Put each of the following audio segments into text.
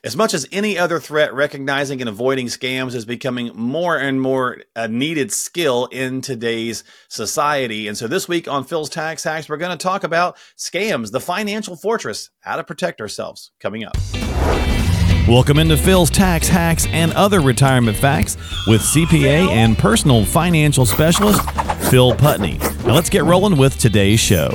As much as any other threat, recognizing and avoiding scams is becoming more and more a needed skill in today's society. And so this week on Phil's Tax Hacks, we're going to talk about scams, the financial fortress, how to protect ourselves, coming up. Welcome into Phil's Tax Hacks and other retirement facts with CPA and personal financial specialist, Phil Putney. Now let's get rolling with today's show.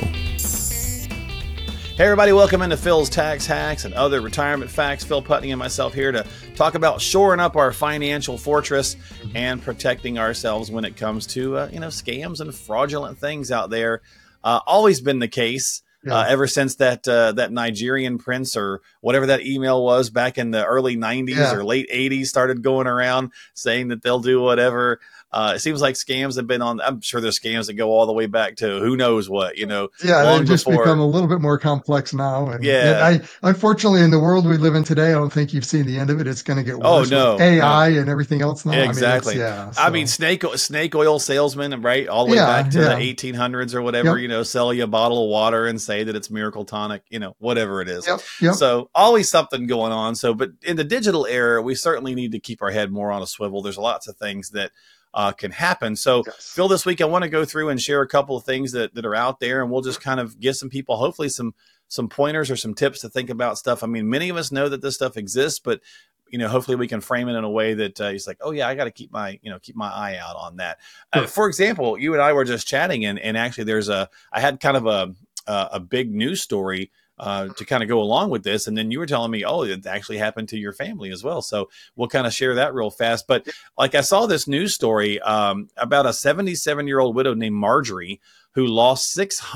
Hey everybody, welcome into Phil's Tax Hacks and other retirement facts. Phil Putney and myself here to talk about shoring up our financial fortress and protecting ourselves when it comes to scams and fraudulent things out there. Always been the case. Ever since that Nigerian prince or whatever that email was back in the early 90s or late 80s started going around saying that they'll do whatever. It seems like scams have been on. I'm sure there's scams that go all the way back to who knows what, Yeah, they've just become a little bit more complex now. And unfortunately, in the world we live in today, I don't think you've seen the end of it. It's going to get worse with AI and everything else now. Exactly. I mean, snake oil salesmen, right? All the way back to the 1800s or whatever, sell you a bottle of water and say that it's miracle tonic, whatever it is. Yep. So always something going on. So, but in the digital era, we certainly need to keep our head more on a swivel. There's lots of things that can happen. So Phil, this week I want to go through and share a couple of things that are out there, and we'll just kind of give some people hopefully some pointers or some tips to think about stuff. I mean, many of us know that this stuff exists, but hopefully we can frame it in a way that it's like, oh yeah, I got to keep my eye out on that. For example, you and I were just chatting, and actually I had kind of a big news story to kind of go along with this. And then you were telling me, oh, it actually happened to your family as well. So we'll kind of share that real fast. But like I saw this news story about a 77-year-old widow named Marjorie who lost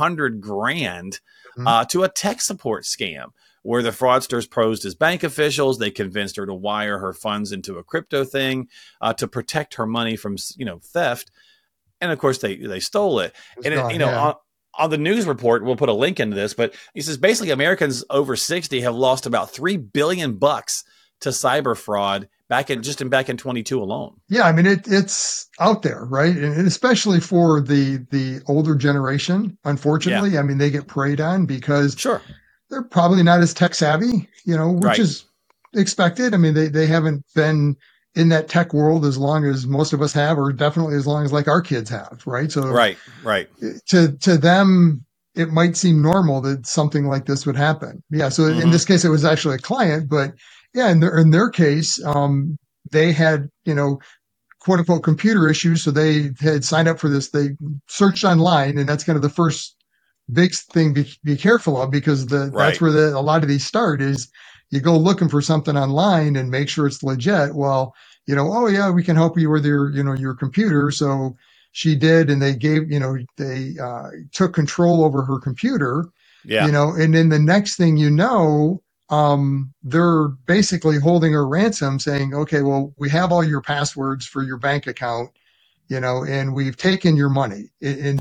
$600,000 to a tech support scam where the fraudsters posed as bank officials. They convinced her to wire her funds into a crypto thing to protect her money from, theft. And of course they stole it. On the news report, we'll put a link into this, but he says basically Americans over 60 have lost about $3 billion to cyber fraud back in 22 alone. Yeah, I mean it's out there, right? And especially for the older generation, unfortunately. Yeah. I mean, they get preyed on because they're probably not as tech savvy, which is expected. I mean, they haven't been in that tech world as long as most of us have, or definitely as long as like our kids have, right? So right. To them, it might seem normal that something like this would happen. Yeah. So in this case, it was actually a client, but yeah, in their case, they had, quote unquote computer issues. So they had signed up for this. They searched online, and that's kind of the first big thing to be careful of, because that's where a lot of these start is you go looking for something online and make sure it's legit. Well, oh yeah, we can help you with your computer. So she did, and they gave, they took control over her computer, and then the next thing they're basically holding her ransom saying, okay, well, we have all your passwords for your bank account, and we've taken your money. And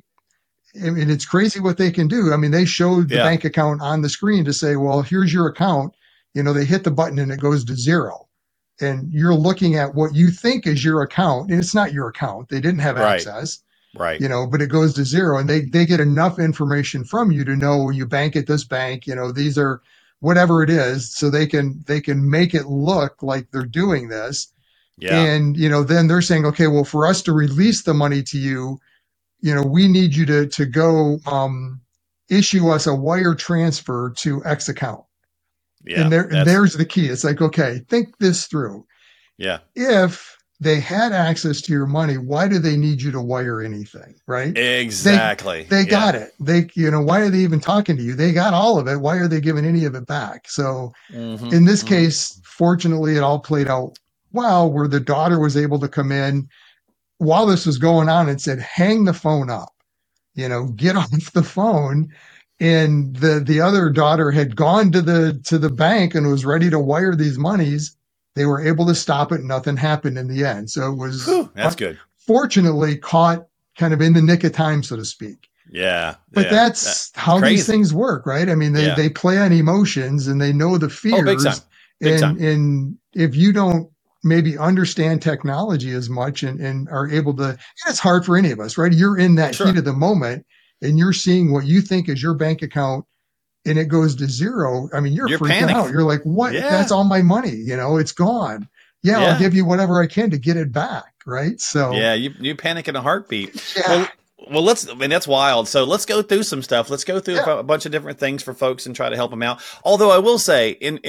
it's crazy what they can do. I mean, they showed the bank account on the screen to say, well, here's your account. They hit the button and it goes to zero. And you're looking at what you think is your account, and it's not your account. They didn't have access, but it goes to zero, and they get enough information from you to know you bank at this bank, these are whatever it is. So they can make it look like they're doing this. Yeah. And, then they're saying, okay, well, for us to release the money to you, we need you to go issue us a wire transfer to X account. Yeah, and there's the key. It's like, okay, think this through. Yeah. If they had access to your money, why do they need you to wire anything? Right? Exactly. They got it. Why are they even talking to you? They got all of it. Why are they giving any of it back? So in this case, fortunately, it all played out well, where the daughter was able to come in while this was going on and said, hang the phone up, get off the phone. And the other daughter had gone to the bank and was ready to wire these monies. They were able to stop it. Nothing happened in the end. So it was that's good. Fortunately caught kind of in the nick of time, so to speak. Yeah. But that's how these things work, right? I mean, they play on emotions and they know the fears. Oh, big time. Big time. And if you don't maybe understand technology as much and are able to, and it's hard for any of us, right? You're in that heat of the moment, and you're seeing what you think is your bank account and it goes to zero, I mean, you're freaking panicking. out. You're like, what? Yeah. That's all my money. You know, it's gone. Yeah, I'll give you whatever I can to get it back. Right. So yeah, you panic in a heartbeat. Yeah. Well, I mean, that's wild. So let's go through some stuff. Let's go through a bunch of different things for folks and try to help them out. Although I will say,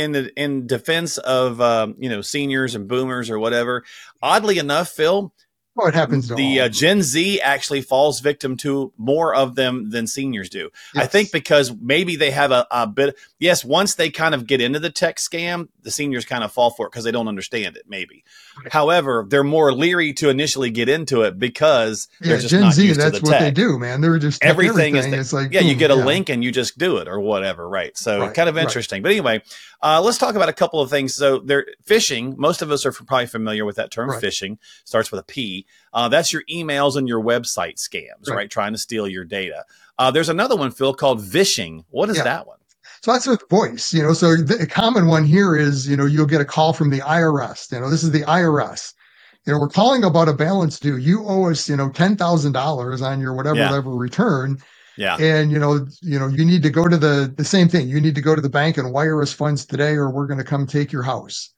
in defense of seniors and boomers or whatever, oddly enough, Phil, well, it happens. The Gen Z actually falls victim to more of them than seniors do. Yes. I think because maybe they have a bit. Yes, once they kind of get into the tech scam, the seniors kind of fall for it because they don't understand it. Maybe, however, they're more leery to initially get into it because they're just Gen not Z. used That's to the what tech. they do, man. They're just everything is. It's like you get a link and you just do it or whatever, right? So kind of interesting. But anyway, let's talk about a couple of things. So phishing. Most of us are probably familiar with that term. Phishing starts with a P. That's your emails and your website scams, right? Trying to steal your data. There's another one, Phil, called vishing. What is that one? So that's with voice, so the common one here is, you'll get a call from the IRS. This is the IRS. We're calling about a balance due. You owe us, $10,000 on your whatever return. Yeah. And, you need to go to the same thing. You need to go to the bank and wire us funds today, or we're going to come take your house.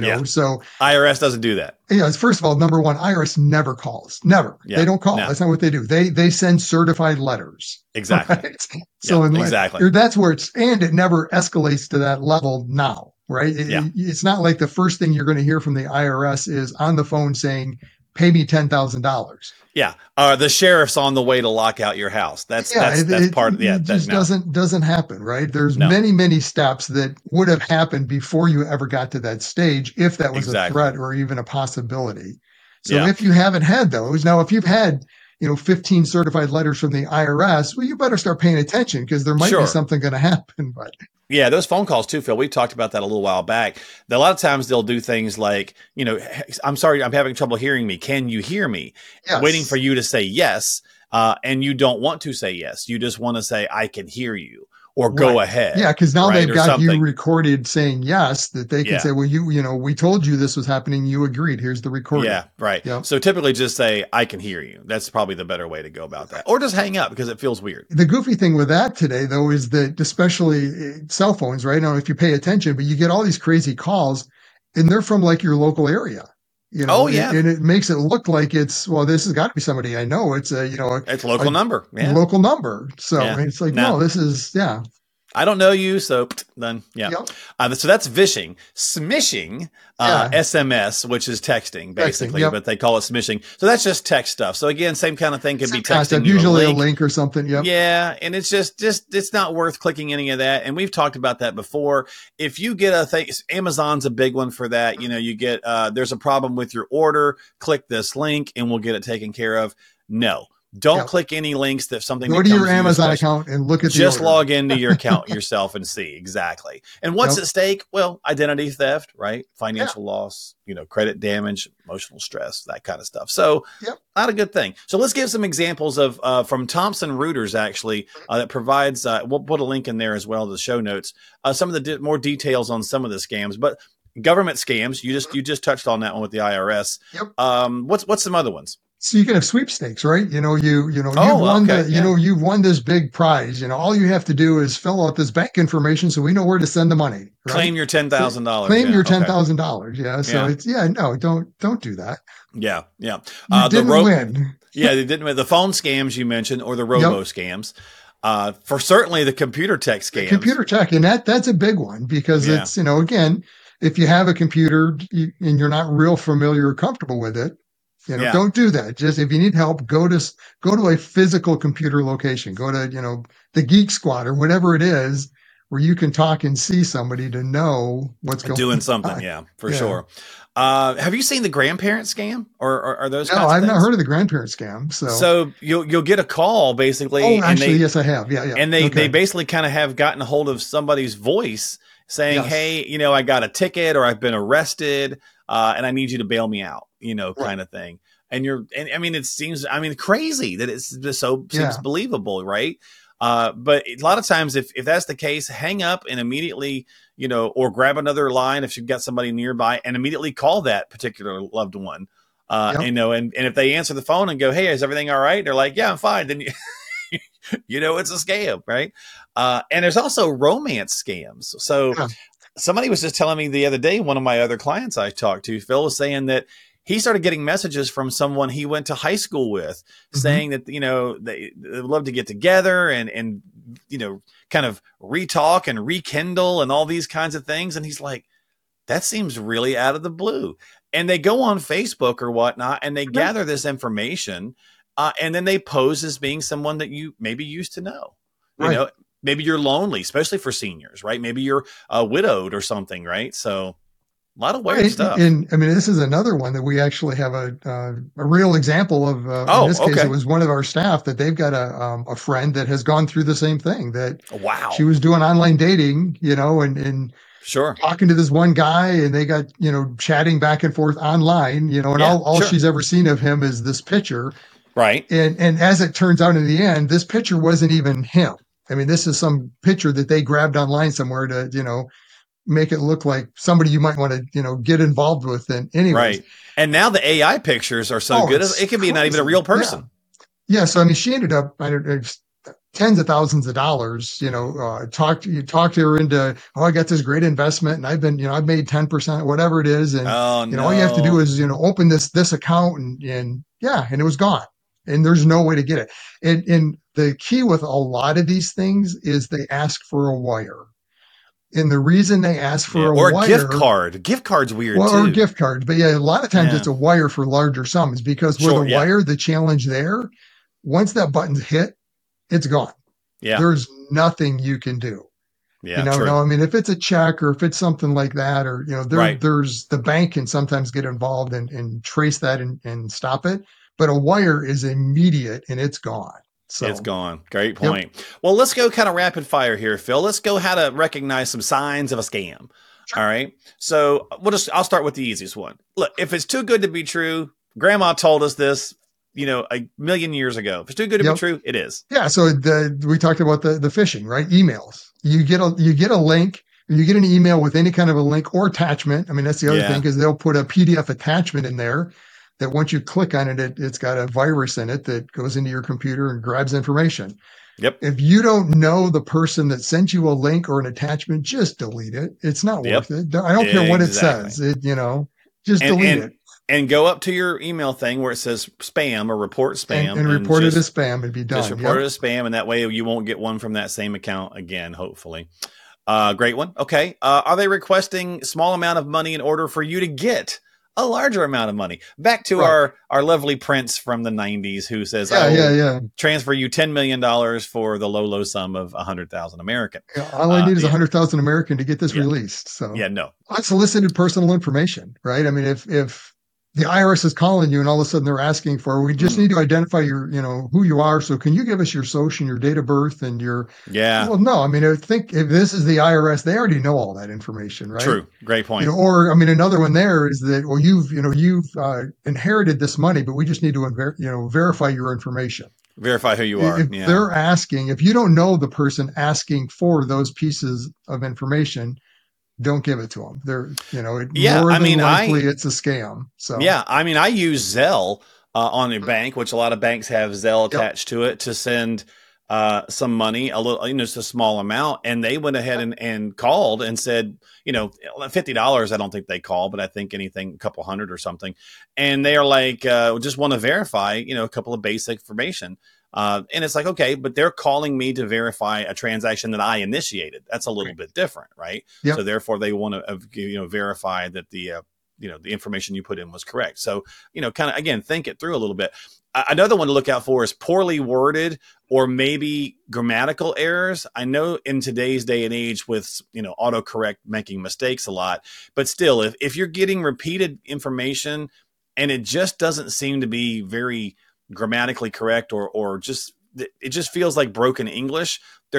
So IRS doesn't do that. First of all, number one, IRS never calls. Never. Yeah. They don't call. No. That's not what they do. They send certified letters. Exactly. Right? So exactly. That's where and it never escalates to that level now, right? It's not like the first thing you're going to hear from the IRS is on the phone saying, pay me $10,000. Yeah. The sheriff's on the way to lock out your house. That's part of it just doesn't happen, right? There's many steps that would have happened before you ever got to that stage, if that was a threat or even a possibility. So if you haven't had those, now if you've had 15 certified letters from the IRS, well, you better start paying attention because there might be something going to happen. But yeah, those phone calls too, Phil. We talked about that a little while back. A lot of times they'll do things like, I'm sorry, I'm having trouble hearing me. Can you hear me? Yes. Waiting for you to say yes. And you don't want to say yes. You just want to say, I can hear you. Or go ahead. Yeah, because now they've got you recorded saying yes, that they can say, well, we told you this was happening. You agreed. Here's the recording. Yeah, right. Yep. So typically just say, I can hear you. That's probably the better way to go about that. Or just hang up because it feels weird. The goofy thing with that today, though, is that especially cell phones, right? Now, if you pay attention, but you get all these crazy calls and they're from like your local area. And it makes it look like this has got to be somebody I know. It's it's a local number. Yeah. Local number. So it's like, no, this is, I don't know you, so then, so that's vishing. Smishing, SMS, which is texting, basically, but they call it smishing. So that's just text stuff. So again, same kind of thing could be texting. Usually a link or something. Yep. Yeah, and it's just it's not worth clicking any of that. And we've talked about that before. If you get a thing, Amazon's a big one for that. You get there's a problem with your order. Click this link, and we'll get it taken care of. No. Don't click any links that something. Go to your Amazon account and look at just the order. Log into your account yourself and see exactly. And what's at stake? Well, identity theft, right? Financial loss, credit damage, emotional stress, that kind of stuff. So not a good thing. So let's give some examples of from Thomson Reuters actually that provides. We'll put a link in there as well to the show notes. Some of the more details on some of the scams, but government scams. You just touched on that one with the IRS. Yep. What's some other ones? So you can have sweepstakes, right? You've won this big prize. All you have to do is fill out this bank information so we know where to send the money. Right? Claim your $10,000. Claim your $10,000. Yeah. So it's don't do that. Yeah. You didn't win. Yeah, they didn't win. The phone scams you mentioned, or the robo scams. For certainly the computer tech scams. Computer tech, and that's a big one because it's again, if you have a computer and you're not real familiar or comfortable with it. Don't do that. Just if you need help, go to a physical computer location. Go to, the Geek Squad or whatever it is where you can talk and see somebody to know what's going on. Doing something. For sure. Have you seen the grandparent scam or are those? No, I've not heard of the grandparent scam. So you'll get a call basically. Oh, actually, yes, I have. Yeah. And they basically kind of have gotten a hold of somebody's voice saying, hey, I got a ticket or I've been arrested and I need you to bail me out. Kind of thing. And it seems, crazy that it's just seems believable. Right. But a lot of times if that's the case, hang up and immediately, or grab another line if you've got somebody nearby and immediately call that particular loved one. And if they answer the phone and go, hey, is everything all right? They're like, yeah, I'm fine. Then you know it's a scam, right? And there's also romance scams. So Yeah. somebody was just telling me the other day, one of my other clients I talked to, Phil, was saying that he started getting messages from someone he went to high school with saying that, you know, they would love to get together and, you know, kind of re-talk and rekindle and all these kinds of things. And he's like, that seems really out of the blue. And they go on Facebook or whatnot, and they gather this information, and then they pose as being someone that you maybe used to know. You Right. know, maybe you're lonely, especially for seniors, right? Maybe you're widowed or something, right? So a lot of weird Right. stuff. And I mean, this is another one that we actually have a real example of. In this case, it was one of our staff that they've got a friend that has gone through the same thing, that Wow. she was doing online dating, you know, and Sure. talking to this one guy, and they got, you know, chatting back and forth online, you know, and Yeah, all sure. she's ever seen of him is this picture. Right. And as it turns out in the end, this picture wasn't even him. I mean, this is some picture that they grabbed online somewhere to, you know, make it look like somebody you might want to, you know, get involved with. And anyways. Right. And now the AI pictures are so good, it can be not even a real person. Yeah. So, I mean, she ended up, I don't know, tens of thousands of dollars, you know, talked to her into, oh, I got this great investment and I've been, you know, I've made 10%, whatever it is. And, you know, all you have to do is, you know, open this account and yeah, and it was gone. And there's no way to get it. And the key with a lot of these things is they ask for a wire. And the reason they ask for a or wire, a gift card. Gift card's weird too. Or a gift card. But yeah, a lot of times it's a wire for larger sums, because with a wire, the challenge there, once that button's hit, it's gone. Yeah. There's nothing you can do. Yeah. You know, true. no, I mean, if it's a check or if it's something like that, or, you know, there's the bank can sometimes get involved and trace that and stop it. But a wire is immediate and it's gone. So it's gone. Great point. Yep. Well, let's go kind of rapid fire here, Phil. Let's go how to recognize some signs of a scam. All right. So I'll start with the easiest one. Look, if it's too good to be true, grandma told us this, you know, a million years ago. If it's too good to be true, it is. Yeah. So we talked about the phishing, right? Emails. You get a link, you get an email with any kind of a link or attachment. I mean, that's the other thing, because they'll put a PDF attachment in there that once you click on it, it's got a virus in it that goes into your computer and grabs information. Yep. If you don't know the person that sent you a link or an attachment, just delete it. It's not worth it. I don't care what it says. You know, just delete it. And go up to your email thing where it says spam or report spam. And report it as spam and be done. Just report it as spam, and that way you won't get one from that same account again, hopefully. Great one. Okay. Are they requesting small amount of money in order for you to get a larger amount of money? Back to our lovely prince from the 90s who says, transfer you $10 million for the low sum of 100,000 American. Yeah, all I need is 100,000 American to get this released. So unsolicited personal information, right? I mean, if the IRS is calling you and all of a sudden they're asking for, we just need to identify your, you know, who you are. So can you give us your social and your date of birth and your, well, no, I mean, I think if this is the IRS, they already know all that information, right? True. Great point. You know, or, I mean, another one there is that, well, you've inherited this money, but we just need to, verify your information. Verify who you are. If they're asking, if you don't know the person asking for those pieces of information, don't give it to them. They're, more than likely it's a scam. So I mean, I use Zelle on a bank, which a lot of banks have Zelle attached to it, to send some money, a little, just a small amount. And they went ahead and called and said, $50. I don't think they call, but I think anything, a couple hundred or something. And they are like, just want to verify, a couple of basic information. And it's like, okay, but they're calling me to verify a transaction that I initiated. That's a little bit different, right? Yep. So therefore they want to, verify that the information you put in was correct. So, kind of, again, think it through a little bit. Another one to look out for is poorly worded or maybe grammatical errors. I know in today's day and age with, autocorrect making mistakes a lot, but still, if you're getting repeated information and it just doesn't seem to be very grammatically correct or just it just feels like broken English,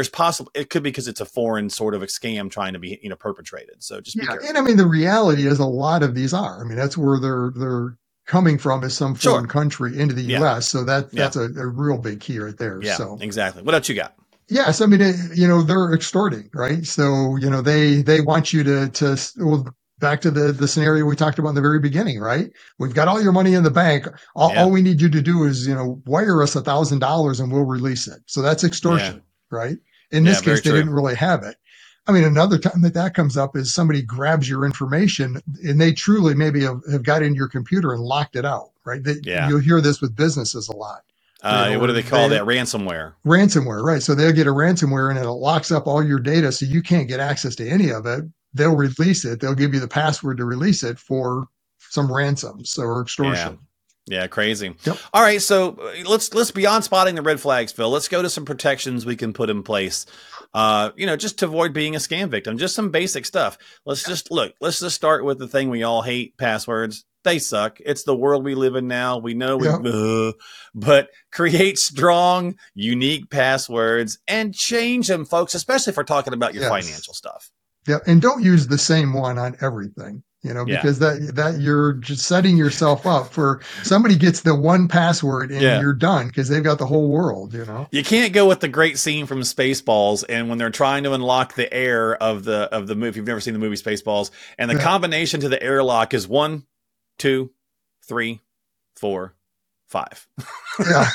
it could be because it's a foreign sort of a scam trying to be perpetrated. So just be careful. And I mean, the reality is a lot of these are. I mean, that's where they're coming from, is some foreign country into the U.S. So that's a real big key right there. Yeah, so exactly. What else you got? Yes, I mean, they're extorting, right? So they want you to back to the scenario we talked about in the very beginning, right? We've got all your money in the bank. All we need you to do is, wire us $1,000 and we'll release it. So that's Yeah. extortion, right? In Yeah. this Very case, they true. didn't really have it. I mean, another time that comes up is somebody grabs your information and they truly maybe have got into your computer and locked it out, right? Yeah. You'll hear this with businesses a lot. What do they call that? Ransomware. Ransomware, right? So they'll get a ransomware and it locks up all your data so you can't get access to any of it. They'll release it. They'll give you the password to release it for some ransoms or extortion. Yeah, crazy. Yep. All right, so let's beyond spotting the red flags, Phil. Let's go to some protections we can put in place. Just to avoid being a scam victim. Just some basic stuff. Let's just start with the thing we all hate: passwords. They suck. It's the world we live in now. We know but create strong, unique passwords and change them, folks, especially if we're talking about your financial stuff. Yeah. And don't use the same one on everything, because that you're just setting yourself up for somebody gets the one password and you're done because they've got the whole world, You can't go with the great scene from Spaceballs and when they're trying to unlock the air of the movie. If you've never seen the movie Spaceballs, and the combination to the airlock is 1, 2, 3, 4, 5. Yeah.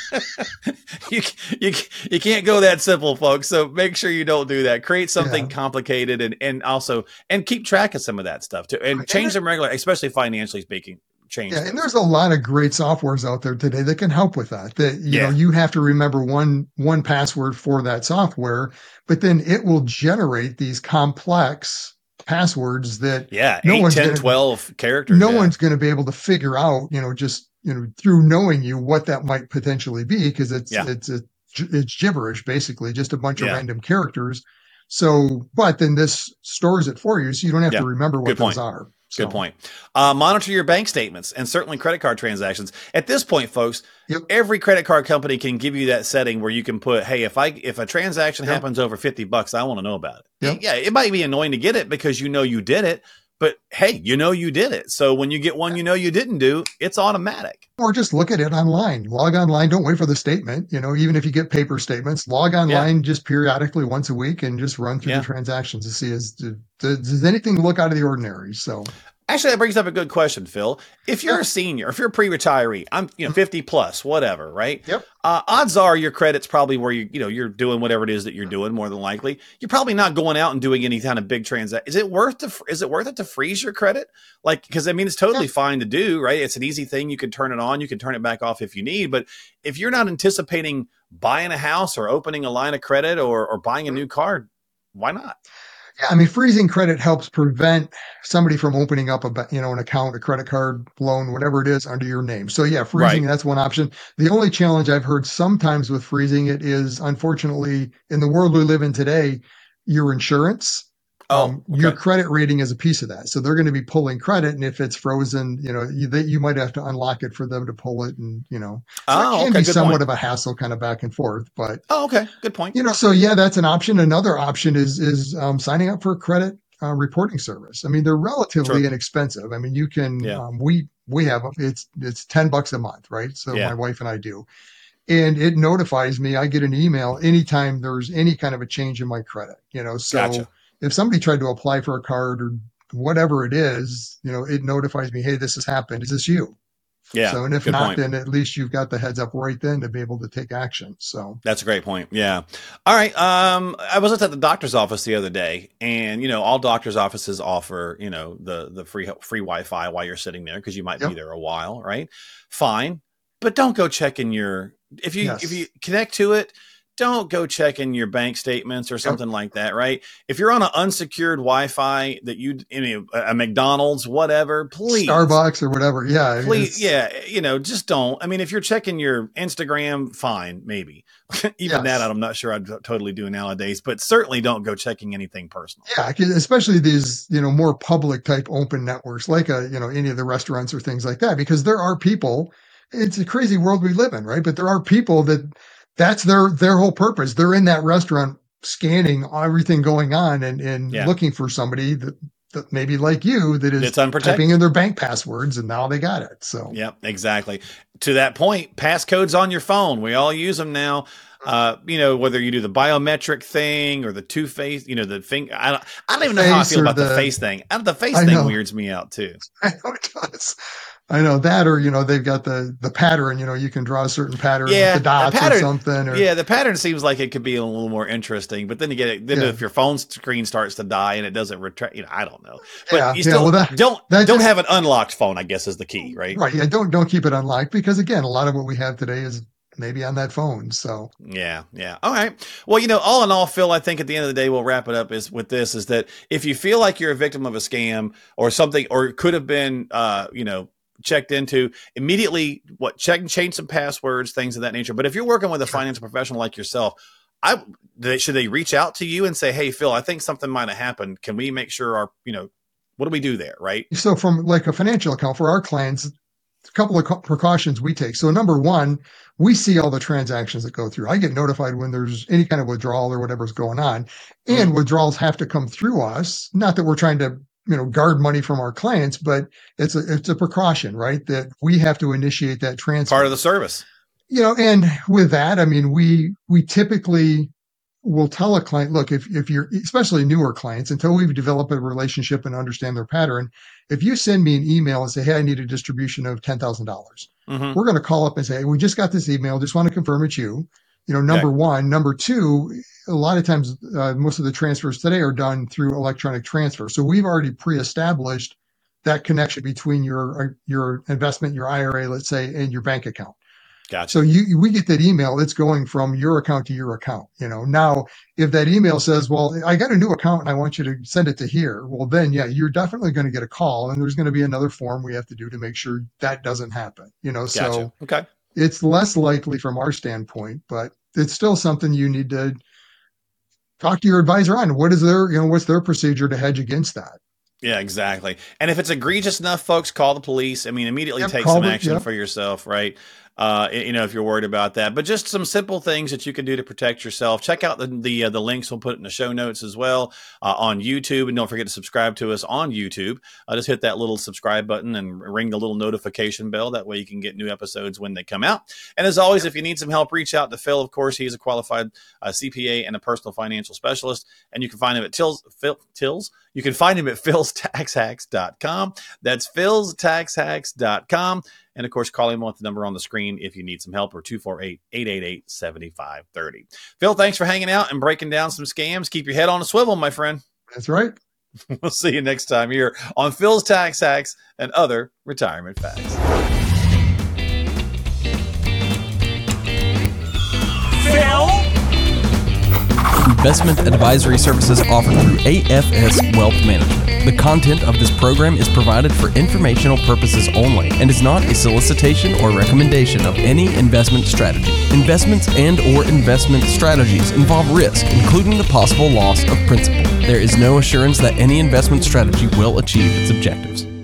you can't go that simple, folks. So make sure you don't do that. Create something complicated and also keep track of some of that stuff too, and change them regularly, especially financially speaking. Change. Yeah, and there's a lot of great softwares out there today that can help with that. That you have to remember one password for that software, but then it will generate these complex passwords that 8, 10, 12 characters. No one's going to be able to figure out, through knowing you what that might potentially be, because it's gibberish, basically, just a bunch of random characters. So, but then this stores it for you, so you don't have to remember what those are. So. Good point. Monitor your bank statements and certainly credit card transactions. At this point, folks, every credit card company can give you that setting where you can put, hey, if a transaction happens over $50, I want to know about it. Yeah, it might be annoying to get it because you did it, but hey, you did it. So when you get one you didn't do, it's automatic. Or just look at it online. Log online. Don't wait for the statement. Even if you get paper statements, log online just periodically once a week and just run through the transactions to see does anything look out of the ordinary. So actually, that brings up a good question, Phil. If you're a senior, if you're a pre-retiree, I'm 50 plus, whatever, right? Yep. Odds are your credit's probably where you're doing whatever it is that you're doing. More than likely, you're probably not going out and doing any kind of big transaction. Is it worth it to freeze your credit? Because it's totally fine to do, right? It's an easy thing. You can turn it on, you can turn it back off if you need. But if you're not anticipating buying a house or opening a line of credit or buying a new car, why not? Yeah, freezing credit helps prevent somebody from opening up an account, a credit card, loan, whatever it is under your name. So freezing, that's one option. The only challenge I've heard sometimes with freezing it is, unfortunately, in the world we live in today, your insurance. Your credit rating is a piece of that. So they're going to be pulling credit. And if it's frozen, you might have to unlock it for them to pull it. And, so it can be somewhat of a hassle kind of back and forth, but. Oh, okay. Good point. So that's an option. Another option is signing up for a credit reporting service. They're relatively inexpensive. You can, we have, it's $10 a month, right? So my wife and I do. And it notifies me. I get an email anytime there's any kind of a change in my credit, so. Gotcha. If somebody tried to apply for a card or whatever it is, it notifies me, hey, this has happened. Is this you? Yeah. So, and if not, then at least you've got the heads up right then to be able to take action. So that's a great point. Yeah. All right. I was at the doctor's office the other day, and all doctor's offices offer the free Wi-Fi while you're sitting there because you might be there a while, right? Fine, but don't go checking if you connect to it. Don't go checking your bank statements or something like that, right? If you're on an unsecured Wi-Fi that a McDonald's, whatever, please. Starbucks or whatever. Yeah. Please. Just don't. If you're checking your Instagram, fine, maybe. Even that I'm not sure I'd totally do nowadays, but certainly don't go checking anything personal. Yeah. Especially these, more public type open networks like, any of the restaurants or things like that, because there are people, it's a crazy world we live in, right? But there are people that's their whole purpose. They're in that restaurant scanning everything going on and looking for somebody that maybe like you that is typing in their bank passwords, and now they got it. So exactly. To that point, passcodes on your phone. We all use them now. Whether you do the biometric thing or the two-face, the thing. I don't even know how I feel about the face thing. The face thing weirds me out too. I know it does. I know that, or they've got the pattern. You can draw a certain pattern with the dots or something. The pattern seems like it could be a little more interesting. But then you get it. Then if your phone screen starts to die and it doesn't retract, I don't know. But you still don't have an unlocked phone, I guess, is the key, right? Right. Yeah. Don't keep it unlocked, because again, a lot of what we have today is maybe on that phone. So yeah. All right. Well, all in all, Phil, I think at the end of the day, we'll wrap it up is that if you feel like you're a victim of a scam or something, or it could have been, checked into, immediately change some passwords, things of that nature. But if you're working with a financial professional like yourself, should they reach out to you and say, hey, Phil, I think something might have happened. Can we make sure what do we do there? Right. So from like a financial account for our clients, a couple of precautions we take. So number one, we see all the transactions that go through. I get notified when there's any kind of withdrawal or whatever's going on, and withdrawals have to come through us. Not that we're trying to guard money from our clients, but it's a precaution, right? That we have to initiate that transfer. Part of the service. And with that, I mean, we typically will tell a client, look, if you're, especially newer clients, until we've developed a relationship and understand their pattern, if you send me an email and say, hey, I need a distribution of $10,000, we're going to call up and say, hey, we just got this email, just want to confirm it's you. Number one. Number two, a lot of times, most of the transfers today are done through electronic transfer. So we've already pre-established that connection between your investment, your IRA, let's say, and your bank account. Gotcha. So we get that email, it's going from your account to your account. Now, if that email says, well, I got a new account and I want you to send it to here, well, then, you're definitely going to get a call, and there's going to be another form we have to do to make sure that doesn't happen. Gotcha. So okay. It's less likely from our standpoint, but it's still something you need to talk to your advisor on. What is what's their procedure to hedge against that? Yeah, exactly. And if it's egregious enough, folks, call the police. I mean, immediately take some action for yourself, right? If you're worried about that. But just some simple things that you can do to protect yourself. Check out the links we'll put in the show notes as well on YouTube. And don't forget to subscribe to us on YouTube. Just hit that little subscribe button and ring the little notification bell. That way you can get new episodes when they come out. And as always, if you need some help, reach out to Phil. Of course, he's a qualified CPA and a personal financial specialist. And you can find him at Tills. You can find him at philstaxhacks.com. That's philstaxhacks.com. And, of course, call him on the number on the screen if you need some help, or 248-888-7530. Phil, thanks for hanging out and breaking down some scams. Keep your head on a swivel, my friend. That's right. We'll see you next time here on Phil's Tax Hacks and Other Retirement Facts. Phil? Investment advisory services offered through AFS Wealth Management. The content of this program is provided for informational purposes only and is not a solicitation or recommendation of any investment strategy. Investments and/or investment strategies involve risk, including the possible loss of principal. There is no assurance that any investment strategy will achieve its objectives.